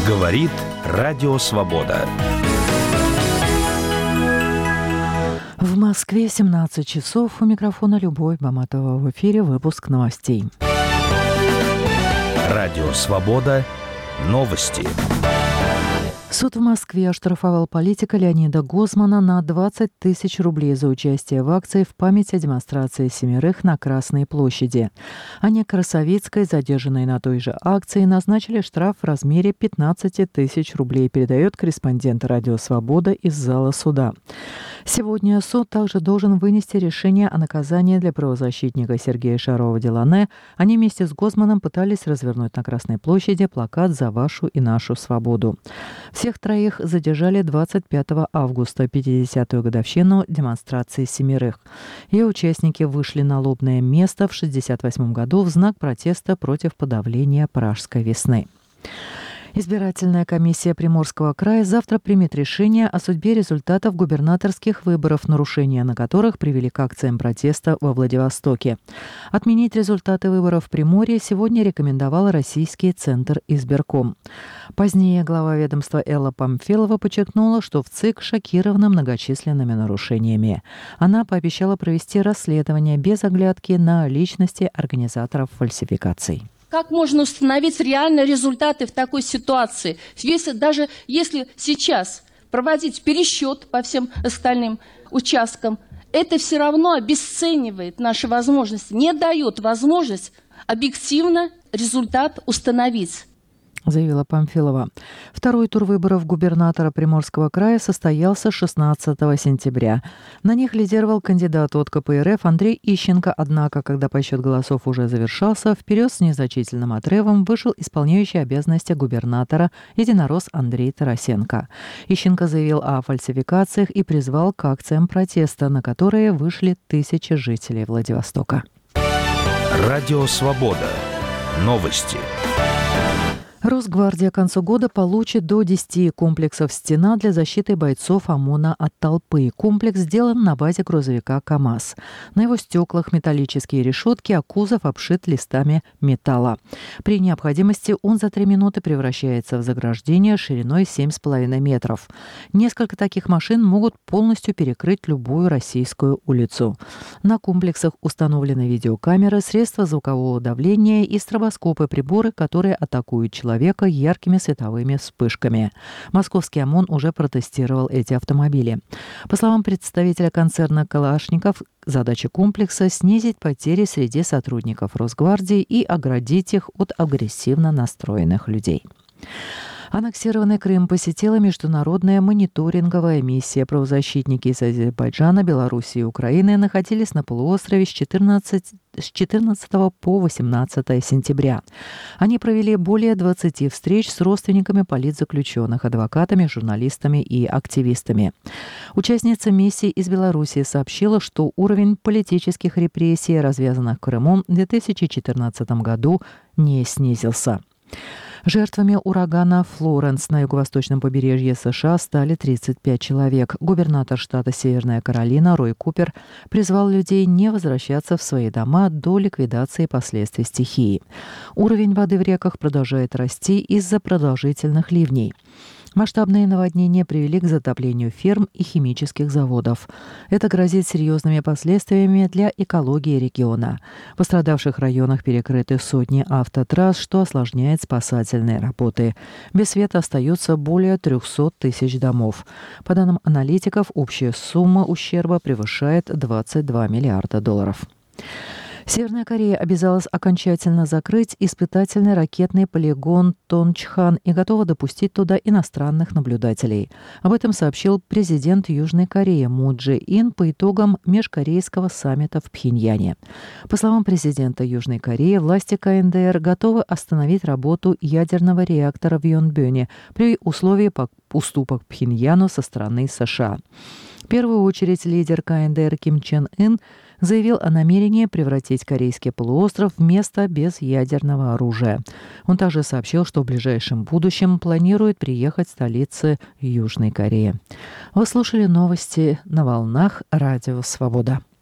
Говорит Радио Свобода. В Москве 17 часов. У микрофона Любовь Баматова. В эфире выпуск новостей. Радио Свобода. Новости. Суд в Москве оштрафовал политика Леонида Гозмана на 20 тысяч рублей за участие в акции в память о демонстрации семерых на Красной площади. Анне Красовицкой, задержанной на той же акции, назначили штраф в размере 15 тысяч рублей, передает корреспондент Радио Свобода из зала суда. Сегодня суд также должен вынести решение о наказании для правозащитника Сергея Шарова-Делане. Они вместе с Гозманом пытались развернуть на Красной площади плакат «За вашу и нашу свободу». Всех троих задержали 25 августа, 50-ю годовщину демонстрации семерых. Ее участники вышли на лобное место в 1968 году в знак протеста против подавления Пражской весны. Избирательная комиссия Приморского края завтра примет решение о судьбе результатов губернаторских выборов, нарушения на которых привели к акциям протеста во Владивостоке. Отменить результаты выборов в Приморье сегодня рекомендовал Российский центр избирком. Позднее глава ведомства Элла Памфилова подчеркнула, что в ЦИК шокирована многочисленными нарушениями. Она пообещала провести расследование без оглядки на личности организаторов фальсификаций. Как можно установить реальные результаты в такой ситуации? Даже если сейчас проводить пересчет по всем остальным участкам, это все равно обесценивает наши возможности, не дает возможность объективно результат установить, заявила Памфилова. Второй тур выборов губернатора Приморского края состоялся 16 сентября. На них лидировал кандидат от КПРФ Андрей Ищенко, однако, когда подсчет голосов уже завершался, вперед с незначительным отрывом вышел исполняющий обязанности губернатора единорос Андрей Тарасенко. Ищенко заявил о фальсификациях и призвал к акциям протеста, на которые вышли тысячи жителей Владивостока. Радио Свобода. Новости. Росгвардия к концу года получит до 10 комплексов «Стена» для защиты бойцов ОМОНа от толпы. Комплекс сделан на базе грузовика КАМАЗ. На его стеклах металлические решетки, а кузов обшит листами металла. При необходимости он за 3 минуты превращается в заграждение шириной 7,5 метров. Несколько таких машин могут полностью перекрыть любую российскую улицу. На комплексах установлены видеокамеры, средства звукового давления и стробоскопы-приборы, которые атакуют человека яркими световыми вспышками. Московский ОМОН уже протестировал эти автомобили. По словам представителя концерна «Калашников», задача комплекса – снизить потери среди сотрудников Росгвардии и оградить их от агрессивно настроенных людей. Аннексированный Крым посетила международная мониторинговая миссия. Правозащитники из Азербайджана, Белоруссии и Украины находились на полуострове с 14 по 18 сентября. Они провели более 20 встреч с родственниками политзаключенных, адвокатами, журналистами и активистами. Участница миссии из Белоруссии сообщила, что уровень политических репрессий, развязанных в Крыму в 2014 году, не снизился. Жертвами урагана Флоренс на юго-восточном побережье США стали 35 человек. Губернатор штата Северная Каролина Рой Купер призвал людей не возвращаться в свои дома до ликвидации последствий стихии. Уровень воды в реках продолжает расти из-за продолжительных ливней. Масштабные наводнения привели к затоплению ферм и химических заводов. Это грозит серьезными последствиями для экологии региона. В пострадавших районах перекрыты сотни автотрасс, что осложняет спасательные работы. Без света остается более 300 тысяч домов. По данным аналитиков, общая сумма ущерба превышает $22 миллиарда. Северная Корея обязалась окончательно закрыть испытательный ракетный полигон Тончхан и готова допустить туда иностранных наблюдателей. Об этом сообщил президент Южной Кореи Мун Чжэ Ин по итогам межкорейского саммита в Пхеньяне. По словам президента Южной Кореи, власти КНДР готовы остановить работу ядерного реактора в Йонбёне при условии уступок Пхеньяну со стороны США. В первую очередь лидер КНДР Ким Чен Ын заявил о намерении превратить Корейский полуостров в место без ядерного оружия. Он также сообщил, что в ближайшем будущем планирует приехать в столицу Южной Кореи. Вы слушали новости на волнах Радио Свобода.